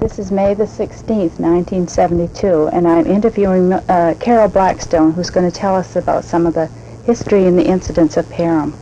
This is May the 16th, 1972, and I'm interviewing Carol Blackstone, who's going to tell us about some of the history and the incidents of Perham.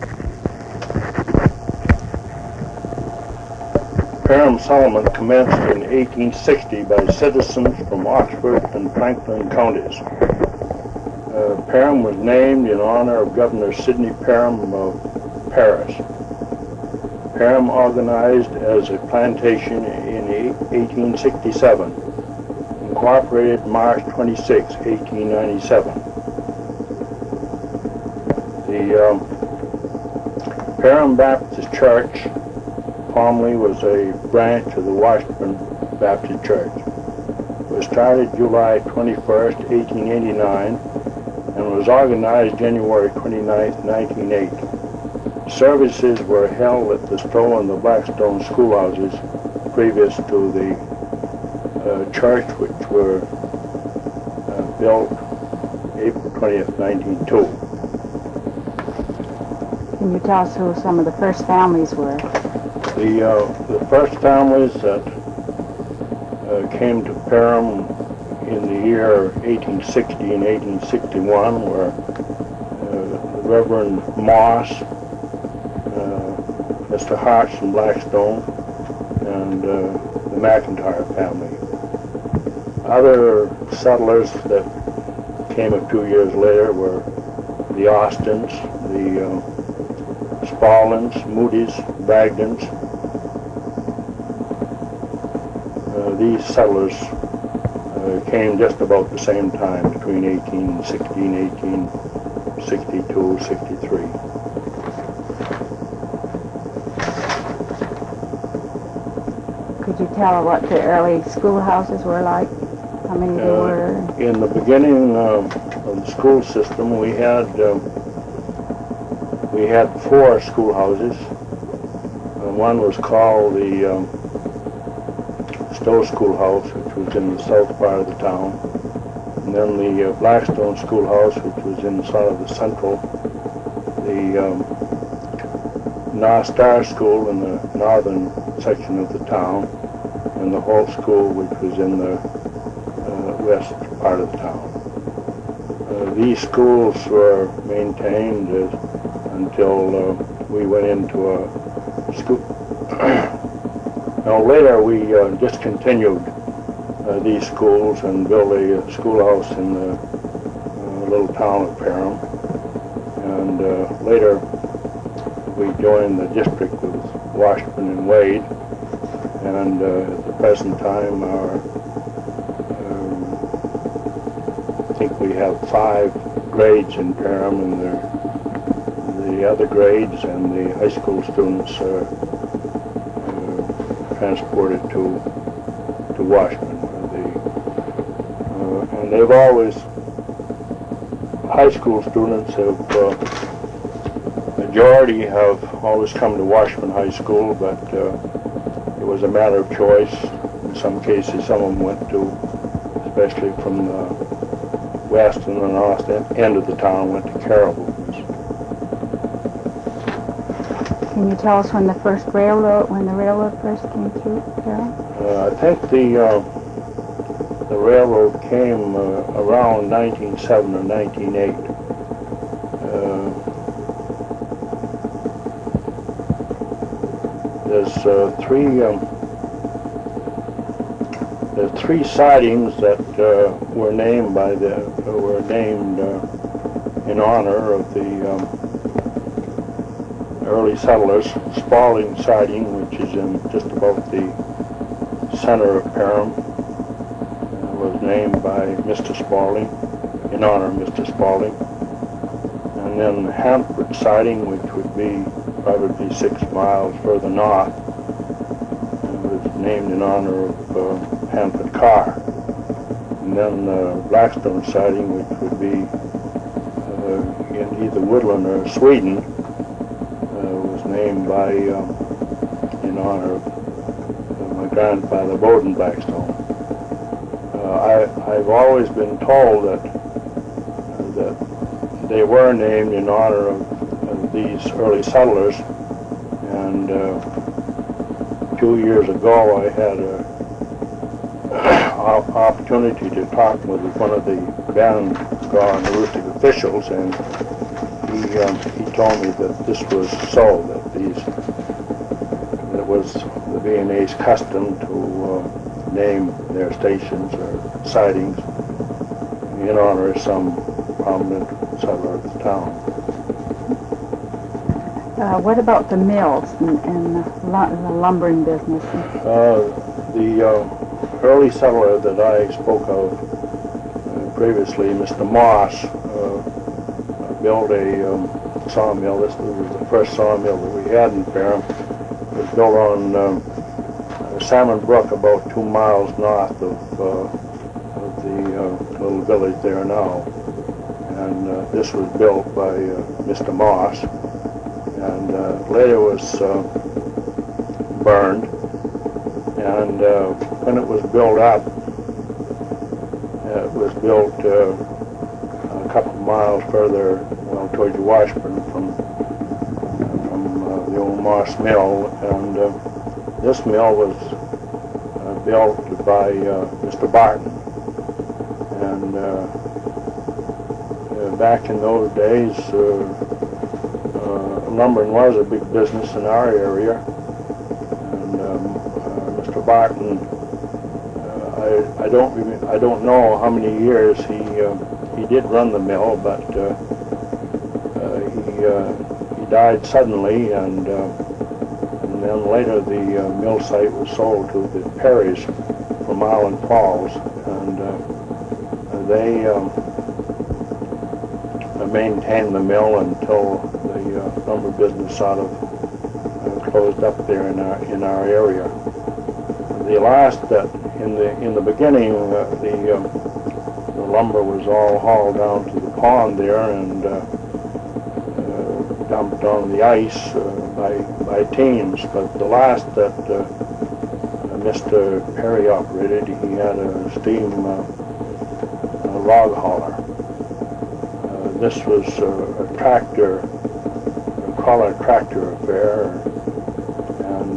Perham settlement commenced in 1860 by citizens from Oxford and Franklin counties. Perham was named in honor of Governor Sidney Perham of Paris. Perham organized as a plantation in 1867, incorporated March 26, 1897. The Perham Baptist Church formerly was a branch of the Washburn Baptist Church. It was started July 21st, 1889, and was organized January 29th, 1908. Services were held at the Stowe and the Blackstone schoolhouses previous to the church, which were built April 20th, 1902. Can you tell us who some of the first families were? The first families that came to Perham in the year 1860 and 1861 were the Reverend Moss, Mr. Hodgson Blackstone, and the McIntyre family. Other settlers that came a few years later were the Austins, the Spauldings, Moody's, Bragdons. These settlers came just about the same time, between 1860 and 1862, 63. Could you tell what the early schoolhouses were like? How many there were? In the beginning of the school system, we had 4 schoolhouses. One was called the Stowe Schoolhouse, which was in the south part of the town, and then the Blackstone Schoolhouse, which was in sort of the central, the North Star School in the northern section of the town, and the Holt School, which was in the west part of the town. These schools were maintained until we went into a school. Now later we discontinued these schools and built a schoolhouse in the little town of Perham, and later we joined the district with Washburn and Wade, and at the present time I think we have 5 grades in Perham, and the other grades and the high school students are transported to Washburn. And they've always, high school students have, majority have always come to Washburn High School, but it was a matter of choice. In some cases, some of them went to, especially from the west and the north end of the town, went to Caribou. Can you tell us when the railroad first came through, Carol? I think the railroad came around 1907 or 1908. There's three sidings that were named in honor of the early settlers. Spaulding siding, which is in just about the center of Perham, was named by Mr. Spaulding, in honor of Mr. Spaulding. And then Hanford siding, which would be probably 6 miles further north, was named in honor of Hanford Carr. And then Blackstone siding, which would be in either Woodland or Sweden, was named by in honor of my grandfather Bowden Blackstone. I've always been told that they were named in honor of these early settlers, and 2 years ago I had a opportunity to talk with one of the Vanguard and Aroostook officials, and he told me that this was so, that it was the V&A's custom to name their stations or sidings in honor of some prominent settler of the town. What about the mills and the lumbering business? The early settler that I spoke of previously, Mr. Moss, built a sawmill. This was the first sawmill that we had in Ferrum. It was built on Salmon Brook, about 2 miles north of the little village there now. And this was built by Mr. Moss, and later was burned. And when it was built up, it was built a couple of miles further, well, towards Washburn from the old Moss Mill, and this mill was built by Mr. Barton. And back in those days, lumbering was a big business in our area. And Mr. Barton, I don't know how many years he did run the mill, but he died suddenly, and then later the mill site was sold to the Perrys from Island Falls, and they maintained the mill until the lumber business sort of closed up there in our area. The last that in the beginning, the lumber was all hauled down to the pond there and dumped on the ice by teams. But the last that Mr. Perry operated, he had a steam log hauler. This was a tractor, call it a tractor affair, and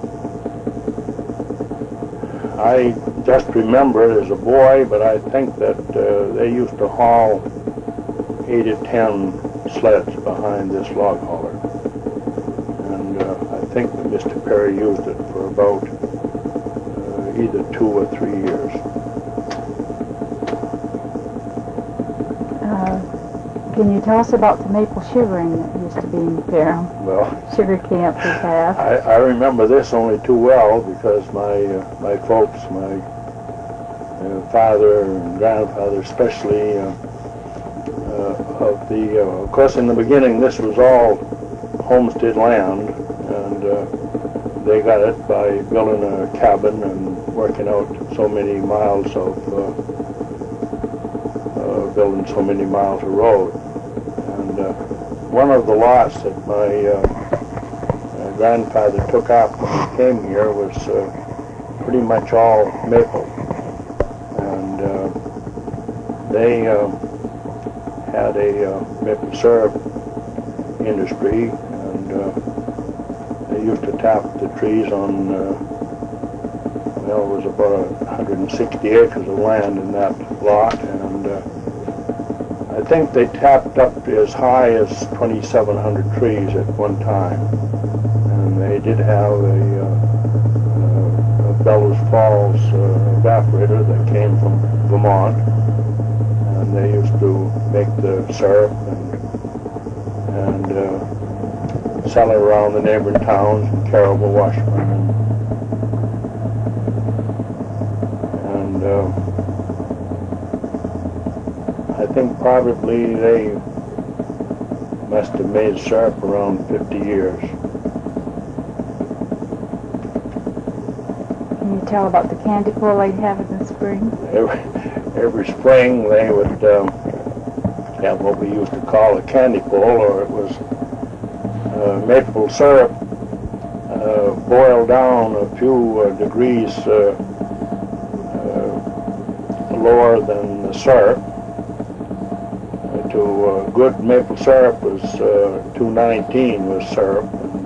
I just remember it as a boy, but I think that they used to haul 8 or 10 sleds behind this log hauler, and I think that Mr. Perry used it for about either 2 or 3 years. Can you tell us about the maple sugaring that used to be in Ferrum? Well, Sugar camp we have. I remember this only too well because my folks, my father and grandfather especially, of course in the beginning this was all homestead land, and they got it by building a cabin and working out so many miles of building so many miles of road. And one of the lots that my grandfather took up when he came here was pretty much all maple. And they had a maple syrup industry, and they used to tap the trees on, well, it was about 160 acres of land in that lot, and I think they tapped up as high as 2,700 trees at one time. And they did have a Bellows Falls evaporator that came from Vermont, and they used to make the syrup and sell it around the neighboring towns in Caribou, Washburn, and I think probably they must have made syrup around 50 years. Can you tell about the candy pull they'd have in the spring? Every spring they would have what we used to call a candy pull, or it was maple syrup boiled down a few degrees lower than the syrup. To good maple syrup was 219 was syrup, and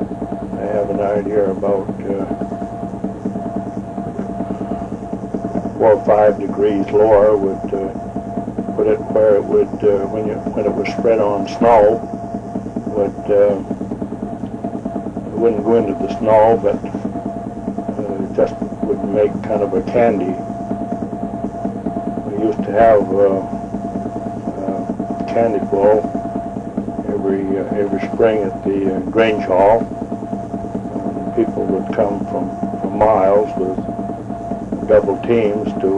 I have an idea about 4 or 5 degrees lower would put it where it would, when it was spread on snow, would it wouldn't go into the snow, but just would make kind of a candy. We used to have candy flow every spring at the Grange Hall. People would come from miles with double teams to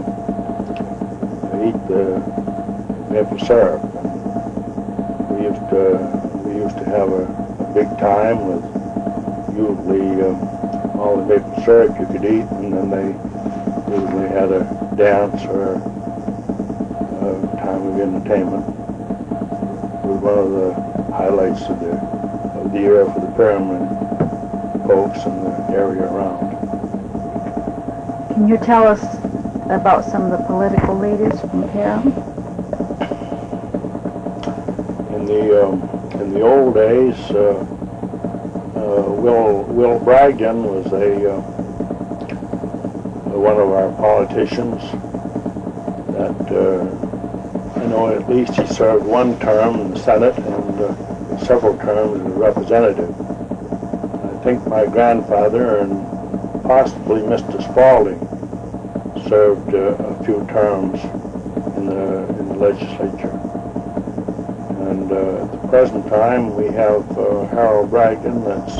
eat the maple syrup. We used to have a big time with usually all the maple syrup you could eat, and then they usually had a dance or a time of entertainment. It was one of the highlights of the year for the Perryman folks in the area around. Can you tell us about some of the political leaders from Carroll? In the old days, Will Bragdon was one of our politicians that I know at least he served one term in the Senate and several terms as a representative. I think my grandfather and possibly Mr. Spaulding served a few terms in the legislature. And at the present time, we have Harold Bragdon, that's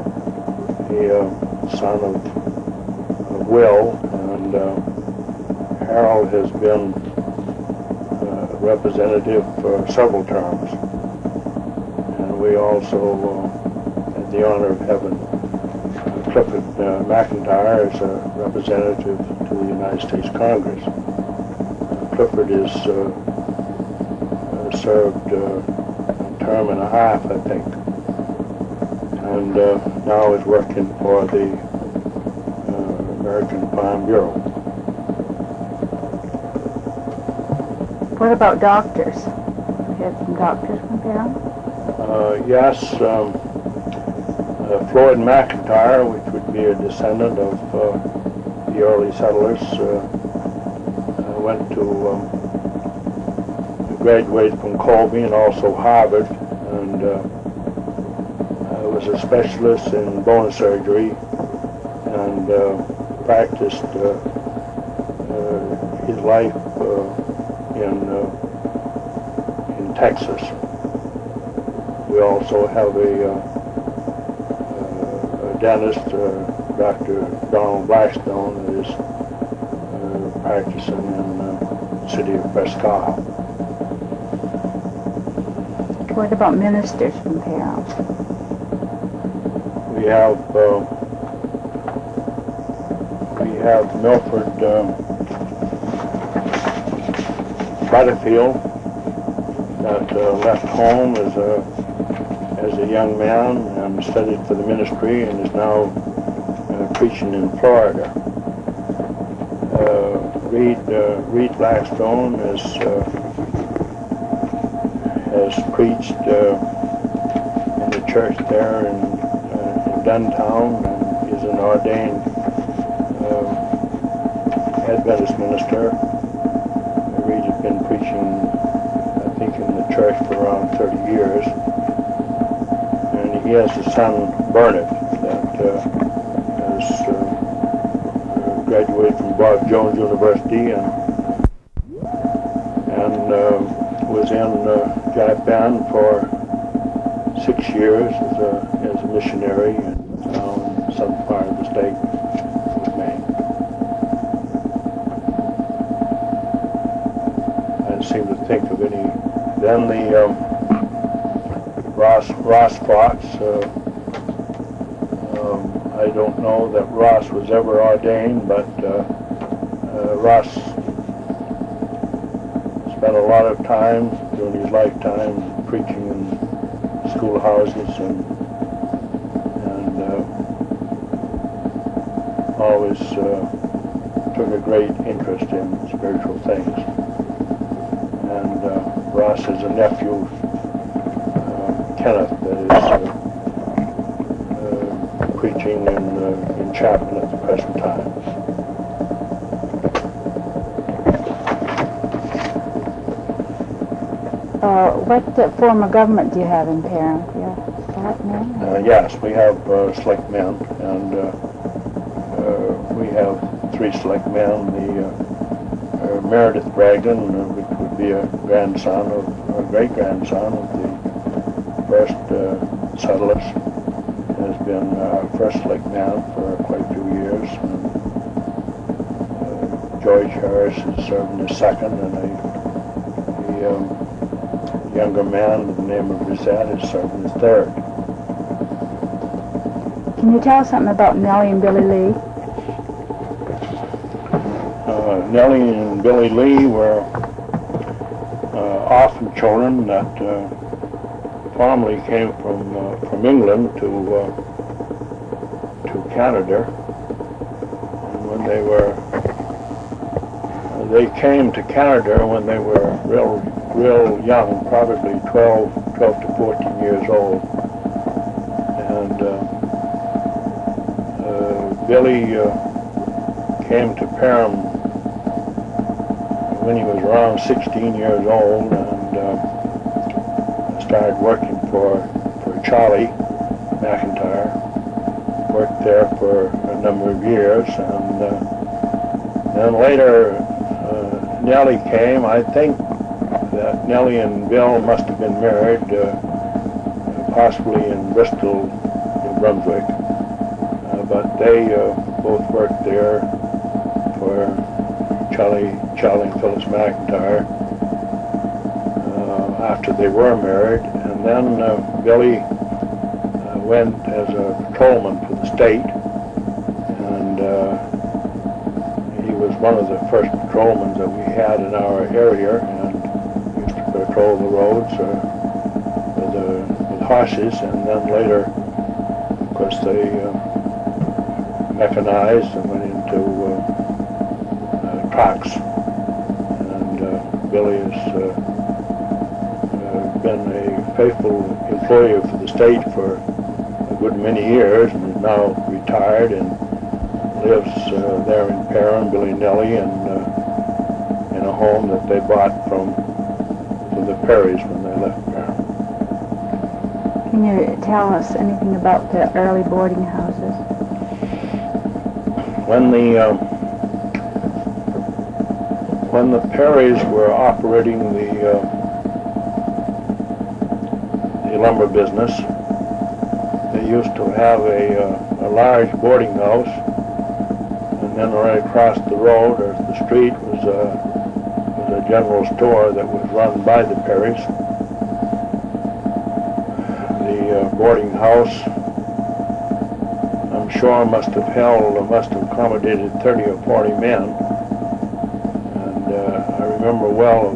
the son of Will, and Harold has been representative for several terms. And we also had the honor of having Clifford McIntyre as a representative to the United States Congress. Clifford is served a term and a half, I think, and now is working for the American Farm Bureau. What about doctors? We had some doctors from Carroll? Yes, Floyd McIntyre, which would be a descendant of the early settlers, went to graduated from Colby and also Harvard, and was a specialist in bone surgery, and practiced his life in Texas. We also have a dentist, Dr. Donald Blackstone, that is practicing in the city of Presque Isle. What about ministers from Carroll? We have Milford Butterfield that left home as a young man and studied for the ministry and is now preaching in Florida. Reed Blackstone has preached in the church there in Duntown, and is an ordained Adventist minister. Reed has been preaching, I think, in the church for around 30 years. And he has a son, Bernard, that has graduated from Bob Jones University and was in Jive Band for 6 years as a missionary, and now in the southern part of the state of Maine. I seem to think of any. Then the Ross Fox. I don't know that Ross was ever ordained, but Ross spent a lot of time during his lifetime preaching in schoolhouses and always took a great interest in spiritual things. And Ross has a nephew, Kenneth, that is preaching in Chapman at the present time. What form of government do you have in Perham? Do you have selectmen? Yes, we have selectmen, and we have 3 selectmen. The Meredith Bragdon, which would be a grandson of, a great-grandson of the first settlers, has been first selectman for quite a few years. And, George Harris is serving as second, and a younger man with the name of Brissette is serving as third. Can you tell us something about Nellie and Billy Lee? Nellie and Billy Lee were orphan children that formerly came from England to Canada. And when they came to Canada when they were real young, probably 12 to 14 years old. And Billy came to Perham when he was around 16 years old, and started working for Charlie McIntyre. Worked there for a number of years, and then later Nellie came. I think that Nellie and Bill must have been married, possibly in Bristol, New Brunswick, but they both worked there for Charlie and Phyllis McIntyre after they were married. And then Billy went as a patrolman for the state, and he was one of the first patrolmen that we had in our area, and used to patrol the roads with horses. And then later, of course, they mechanized and went into trucks. And Billy has been a faithful employee for the state for a good many years, and is now retired and lives there in Perham, Billy and Nellie, and in a home that they bought from the Perrys when they left Perham. Can you tell us anything about the early boarding houses? When the Perrys were operating the lumber business, they used to have a large boarding house, and then right across the road or the street was a general store that was run by the Perrys. The boarding house, I'm sure, must have accommodated 30 or 40 men, and I remember well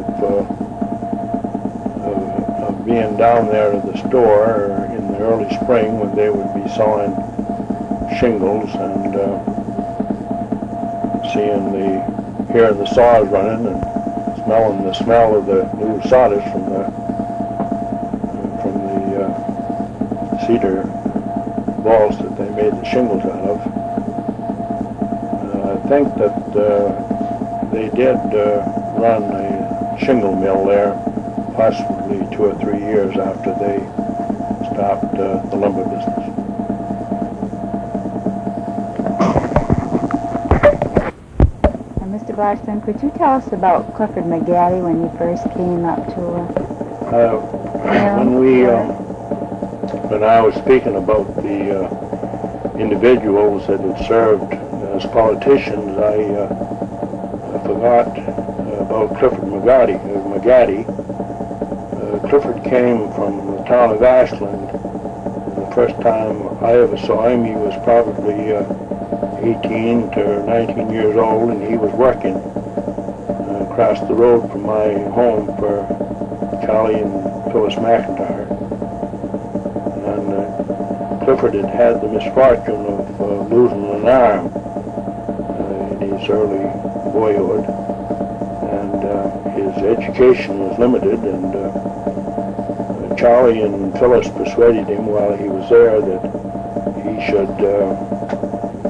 of being down there to the store in the early spring when they would be sawing shingles, and hearing the saws running and smelling the smell of the new sawdust from the cedar balls that they made the shingles out of. I think that they did run a shingle mill there, possibly 2 or 3 years after they stopped the lumber business. Mr. Blackstone, could you tell us about Clifford McGaddy when you first came up to when I was speaking about the individuals that had served as politicians, I forgot about Clifford McGaddy. Clifford came from the town of Ashland. The first time I ever saw him, he was probably 18 to 19 years old, and he was working across the road from my home for Charlie and Phyllis McIntyre. And Clifford had the misfortune of losing an arm in his early boyhood, and his education was limited, and Charlie and Phyllis persuaded him while he was there that he should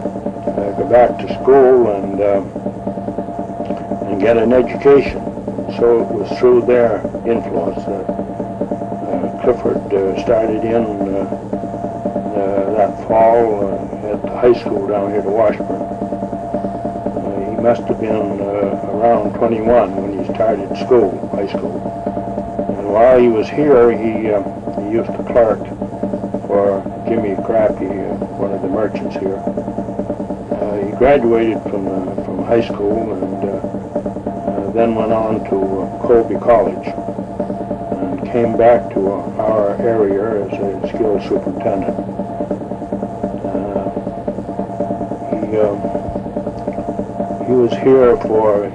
go back to school and get an education. so it was through their influence that Clifford started in that fall at the high school down here to Washburn. He must have been around 21 when he started school, high school. And while he was here, he used to clerk for Jimmy Crappy, one of the merchants here. He graduated from high school and then went on to Colby College and came back to our area as a skilled superintendent. He was here for,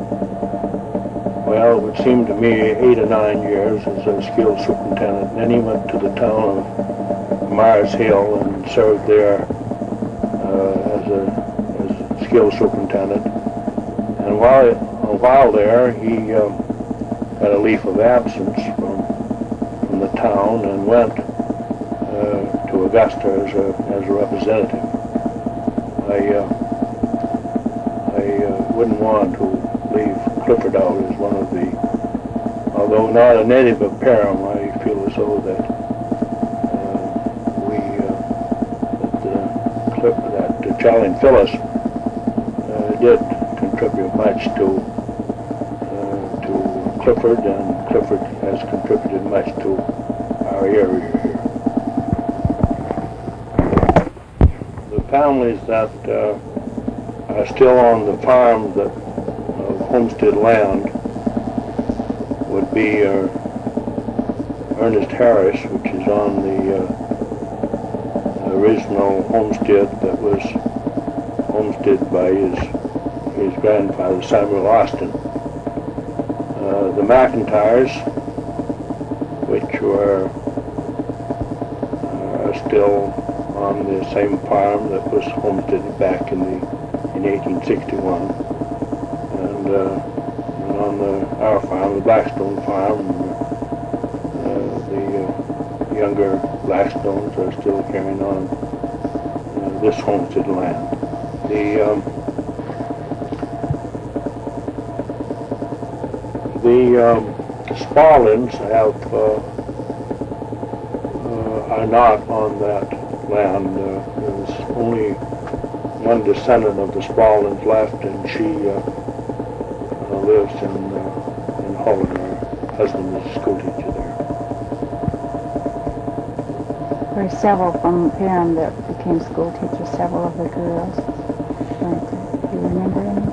well, it would seem to me 8 or 9 years as a skilled superintendent. Then he went to the town of Mars Hill and served there as a skilled superintendent. And while there, he got a leave of absence from the town and went to Augusta as a representative. I wouldn't want to leave Clifford out as one of the, although not a native of Parham, I feel as though that Charlie and Phyllis did contribute much to Clifford, and Clifford has contributed much to our area here. The families that are still on the farm of homestead land would be Ernest Harris, which is on the original homestead that was homesteaded by his grandfather, Samuel Austin. The McIntyres, which are still on the same farm that was homesteaded back in 1861, and on our farm, the Blackstone farm, the younger Blackstones are still carrying on this homestead land. The Spauldings are not on that land. There's only one descendant of the Spauldings left, and she lives in Holland. Her husband is a school teacher there. There are several from Parham that became school teachers, several of the girls. Right. Do you remember anything?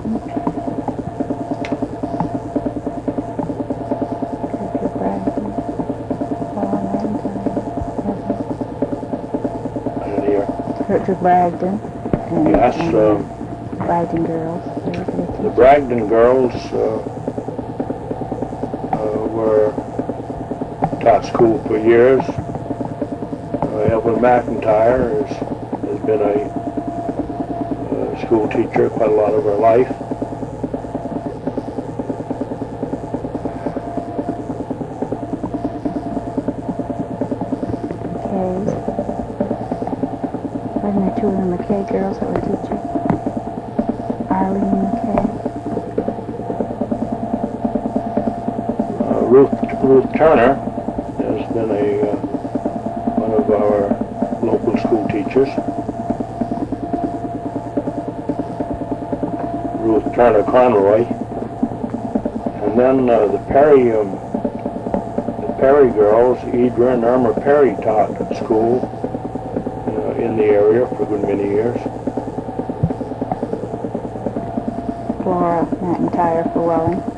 Gertrude Bragdon. And, yes. Bragdon girls. The Bragdon girls were taught school for years. Evelyn McIntyre has been a school teacher quite a lot of her life. Wasn't there two of the McKay girls that were teachers? Arlene McKay. Ruth Turner has been one of our local school teachers. Ruth Turner Conroy. And then the Perry girls, Idra and Irma Perry, taught at school in the area for a good many years. Flora McIntyre for Welling.